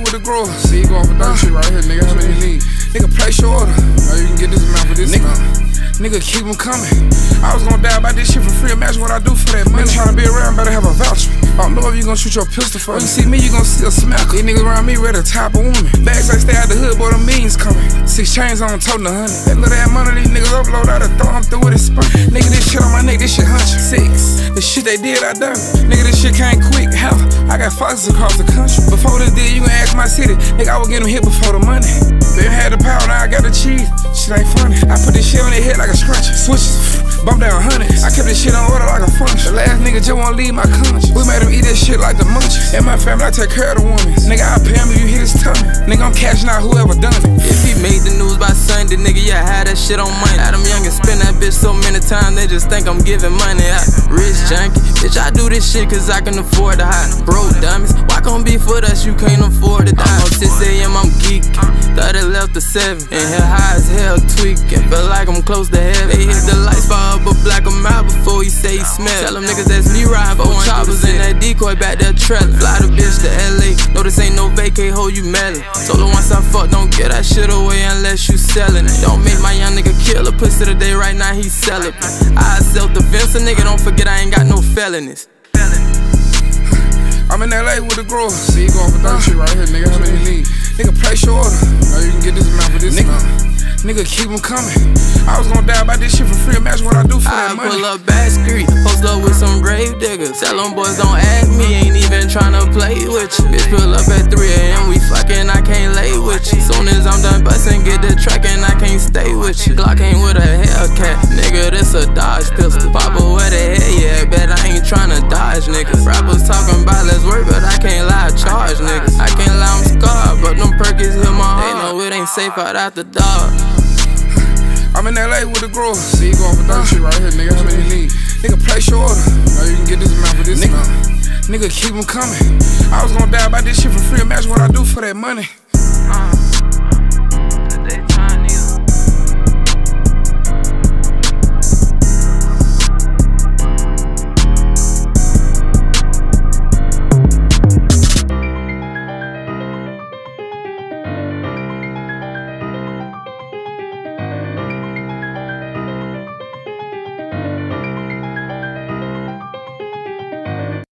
with the growers. See, you going for that shit right here, nigga. How many you need? Nigga, place your order. Now you can get this amount for this amount. Nigga, keep them coming. I was gonna die about this shit for free. Imagine what I do for that money. Tryna be around, better have a voucher. I don't know if you gon' shoot your pistol for. When you see me, you gon' see a smack. These niggas around me ready to top a woman. Bags like stay out the hood, boy, the millions coming. 6 chains on, toting 100. That little ass money, these niggas upload out of throw, I'm through with it spun. Nigga, this shit on my neck, this shit hunch. 6, the shit they did, I done. Nigga, this shit came quick, hell. I got foxes across the country. Before this deal, you gon' ask my city. Nigga, I was getting hit before the money. They had the power, now I got the cheese. Shit ain't funny. I put this shit on their head like a scrunchie. Switches, bump down 100. I kept this shit on order like a function. The last nigga just won't leave my conscience. We made him eat this shit like the munchies. In my family, I take care of the woman. Nigga, I pay him if you hit his tummy. Nigga, I'm cashing out whoever done it. If he made the news by Sunday, nigga, yeah, had that shit on money. Had them youngins spend that bitch so many times, they just think I'm giving money out. Rich junkie, bitch, I do this shit cause I can afford to hide. Broke dummies, why can't be for us, you can't afford to die. I'm on 6 AM, I'm geeking. Thought it left the 7. In here high as hell, tweaking. Feel like I'm close to heaven. They hit the lights fire up, but black him out before he say he smell. Tell them niggas that's me riding 4 choppers in that decoy back there trailing. Fly the bitch to LA, no this ain't no vacay, ho, you melon. Told her once I fuck, don't get that shit away unless you selling it. Don't make my young nigga kill a pussy today, right now he sellin'. I self-defense a nigga, don't forget I ain't got no felonies. I'm in LA with the growers. See, you going for that shit right here, nigga. How many you need? Nigga, place your order. Now you can get this amount for this amount. Nigga, keep them coming. I was gonna die about this shit for free. Imagine what I do for that money. I pull up Back Street, post up with some brave diggers. Tell them boys don't ask me, ain't even tryna play with you. Bitch, pull up at 3 AM, we fucking, I can't lay with you. Soon as I'm done bustin', get the track and I can't stay with you. Glock ain't with a Hellcat, nigga, this a Dodge pistol. Papa, where the hell yeah, bet I ain't tryna dodge, niggas. Rappers talking about let's work, but I can't lie, charge, niggas. I can't lie, I'm scarred, but them perkins hit my heart. They know it ain't safe out the dog. I'm in LA with the growers. See, you going for that shit right here, nigga. How many you need? Nigga, place your order. Now you can get this amount for this amount. Nigga, keep them coming. I was gonna die about this shit for free. Imagine what I do for that money.